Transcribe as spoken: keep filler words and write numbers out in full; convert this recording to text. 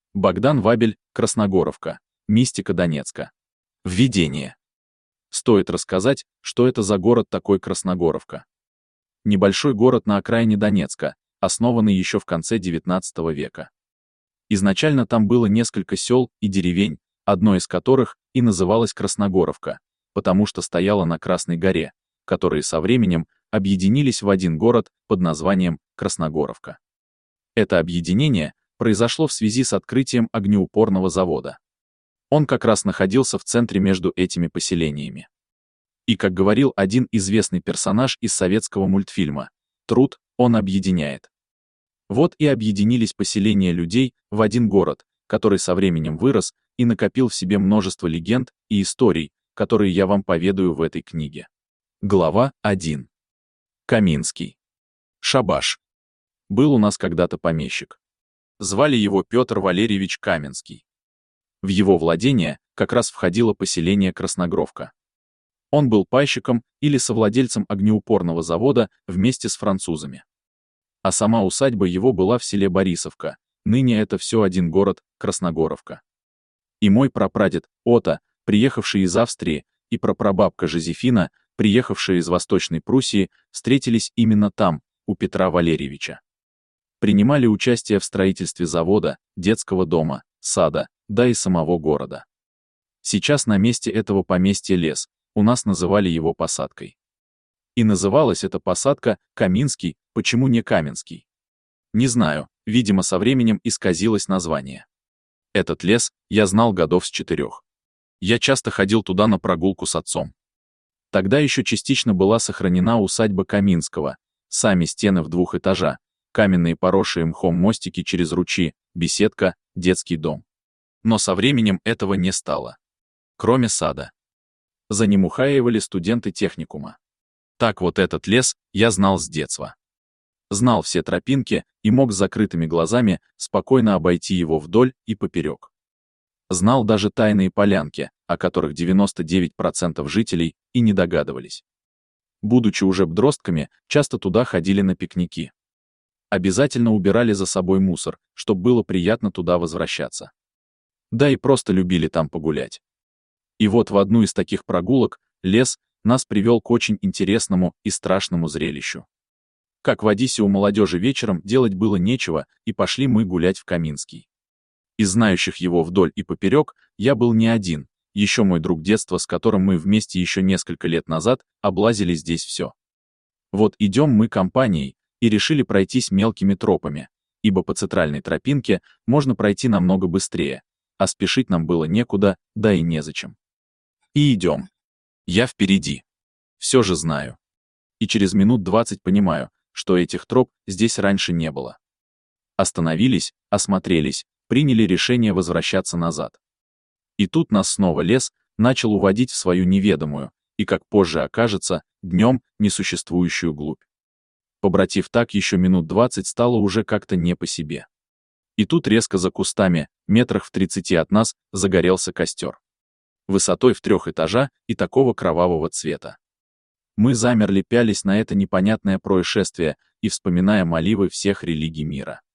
Богдан Вабель, Красногоровка. Мистика Донецка. Введение. Стоит рассказать, что это за город такой Красногоровка. Небольшой город на окраине Донецка, основанный еще в конце девятнадцатого века. Изначально там было несколько сел и деревень, одно из которых и называлось Красногоровка, потому что стояла на Красной горе, которые со временем объединились в один город под названием Красногоровка. Это объединение произошло в связи с открытием огнеупорного завода. Он как раз находился в центре между этими поселениями. И, как говорил один известный персонаж из советского мультфильма, труд, он объединяет. Вот и объединились поселения людей в один город, который со временем вырос и накопил в себе множество легенд и историй, которые я вам поведаю в этой книге. Глава первая. Каминский. Шабаш. Был у нас когда-то помещик. Звали его Петр Валерьевич Каменский. В его владение как раз входило поселение Красногоровка. Он был пайщиком или совладельцем огнеупорного завода вместе с французами. А сама усадьба его была в селе Борисовка, ныне это все один город, Красногоровка. И мой прапрадед Ота, приехавший из Австрии, и прапрабабка Жозефина, приехавшая из Восточной Пруссии, встретились именно там, у Петра Валерьевича. Принимали участие в строительстве завода, детского дома, сада, да и самого города. Сейчас на месте этого поместья лес, у нас называли его посадкой. И называлась эта посадка Каминский, почему не Каменский? Не знаю, видимо, со временем исказилось название. Этот лес я знал годов с четырех. Я часто ходил туда на прогулку с отцом. Тогда еще частично была сохранена усадьба Каминского, сами стены в двух этажах, каменные поросшие мхом мостики через ручьи, беседка, детский дом. Но со временем этого не стало. Кроме сада. За ним ухаивали студенты техникума. Так вот этот лес я знал с детства. Знал все тропинки и мог с закрытыми глазами спокойно обойти его вдоль и поперек. Знал даже тайные полянки, о которых девяносто девять процентов жителей и не догадывались. Будучи уже подростками, часто туда ходили на пикники. Обязательно убирали за собой мусор, чтобы было приятно туда возвращаться. Да и просто любили там погулять. И вот в одну из таких прогулок лес нас привел к очень интересному и страшному зрелищу. Как в Одессе у молодежи вечером делать было нечего, и пошли мы гулять в Каминский. Из знающих его вдоль и поперек я был не один, еще мой друг детства, с которым мы вместе еще несколько лет назад облазили здесь все. Вот идем мы компанией и решили пройтись мелкими тропами, ибо по центральной тропинке можно пройти намного быстрее, а спешить нам было некуда, да и незачем. И идем. Я впереди. Все же знаю. И через минут двадцать понимаю, что этих троп здесь раньше не было. Остановились, осмотрелись, приняли решение возвращаться назад. И тут нас снова лес начал уводить в свою неведомую, и, как позже окажется, днем несуществующую глубь. Побратив так еще минут двадцать, стало уже как-то не по себе. И тут резко за кустами, метрах в тридцати от нас, загорелся костер. Высотой в трех этажа и такого кровавого цвета. Мы замерли, пялись на это непонятное происшествие и вспоминая молитвы всех религий мира.